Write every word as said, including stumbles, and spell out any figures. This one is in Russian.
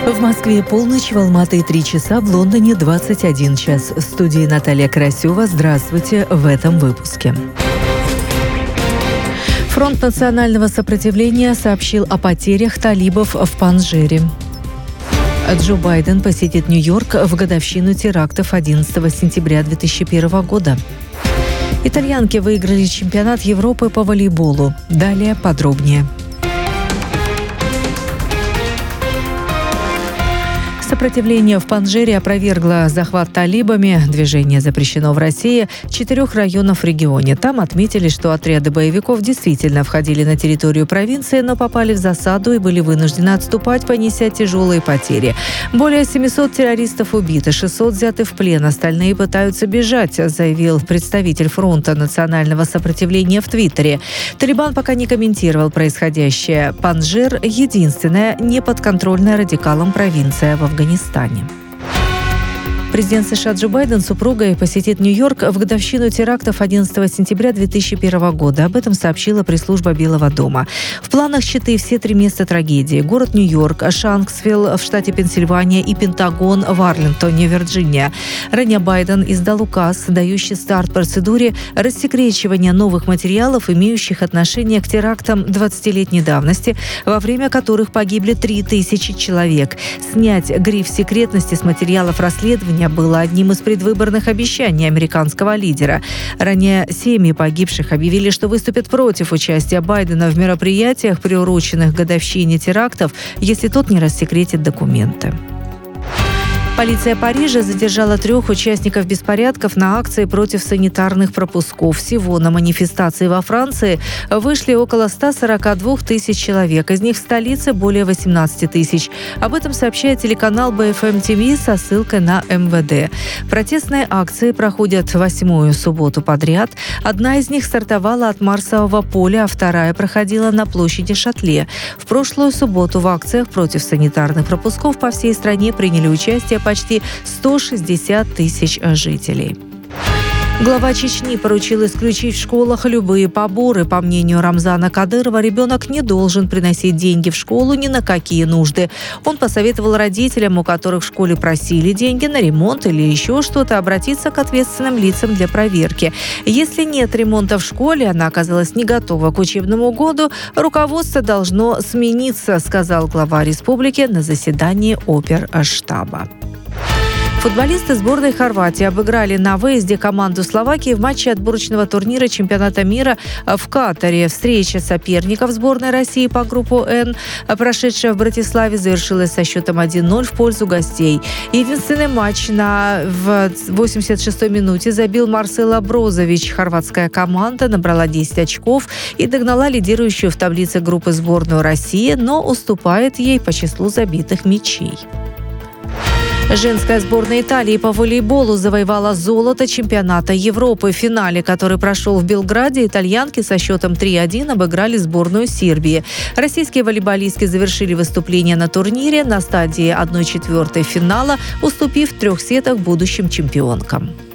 В Москве полночь, в Алматы три часа, в Лондоне двадцать один час. В студии Наталья Красева. Здравствуйте в этом выпуске. Фронт национального сопротивления сообщил о потерях талибов в Панжшере. Джо Байден посетит Нью-Йорк в годовщину терактов одиннадцатого сентября две тысячи первого года. Итальянки выиграли чемпионат Европы по волейболу. Далее подробнее. Сопротивление в Панжшере опровергло захват талибами. Движение запрещено в России. Четырех районов в регионе. Там отметили, что отряды боевиков действительно входили на территорию провинции, но попали в засаду и были вынуждены отступать, понеся тяжелые потери. Более семисот террористов убиты, шестьсот взяты в плен. Остальные пытаются бежать, заявил представитель фронта национального сопротивления в Твиттере. Талибан пока не комментировал происходящее. Панжшер – единственная неподконтрольная радикалам провинция в Афганистане. Президент США Джо Байден с супругой посетит Нью-Йорк в годовщину терактов одиннадцатого сентября две тысячи первого года. Об этом сообщила пресс-служба Белого дома. В планах считы все три места трагедии. Город Нью-Йорк, Шанксвилл в штате Пенсильвания и Пентагон в Арлингтоне, Вирджиния. Ранее Байден издал указ, дающий старт процедуре рассекречивания новых материалов, имеющих отношение к терактам двадцатилетней давности, во время которых погибли три тысячи человек. Снять гриф секретности с материалов расследования было одним из предвыборных обещаний американского лидера. Ранее семьи погибших объявили, что выступят против участия Байдена в мероприятиях, приуроченных к годовщине терактов, если тот не рассекретит документы. Полиция Парижа задержала трех участников беспорядков на акции против санитарных пропусков. Всего на манифестации во Франции вышли около ста сорока двух тысяч человек. Из них в столице более восемнадцати тысяч. Об этом сообщает телеканал би эф эм ти ви со ссылкой на эм вэ дэ. Протестные акции проходят восьмую субботу подряд. Одна из них стартовала от Марсового поля, а вторая проходила на площади Шатле. В прошлую субботу в акциях против санитарных пропусков по всей стране приняли участие почти сто шестьдесят тысяч жителей. Глава Чечни поручил исключить в школах любые поборы. По мнению Рамзана Кадырова, ребенок не должен приносить деньги в школу ни на какие нужды. Он посоветовал родителям, у которых в школе просили деньги на ремонт или еще что-то, обратиться к ответственным лицам для проверки. Если нет ремонта в школе, она оказалась не готова к учебному году, руководство должно смениться, сказал глава республики на заседании оперштаба. Футболисты сборной Хорватии обыграли на выезде команду Словакии в матче отборочного турнира чемпионата мира в Катаре. Встреча соперников сборной России по группу «Н», прошедшая в Братиславе, завершилась со счетом один ноль в пользу гостей. Единственный матч на в восемьдесят шестой минуте забил Марсело Брозович. Хорватская команда набрала десять очков и догнала лидирующую в таблице группы сборную России, но уступает ей по числу забитых мячей. Женская сборная Италии по волейболу завоевала золото чемпионата Европы. В финале, который прошел в Белграде, итальянки со счетом три один обыграли сборную Сербии. Российские волейболистки завершили выступление на турнире на стадии одна четвертая финала, уступив в трех сетах будущим чемпионкам.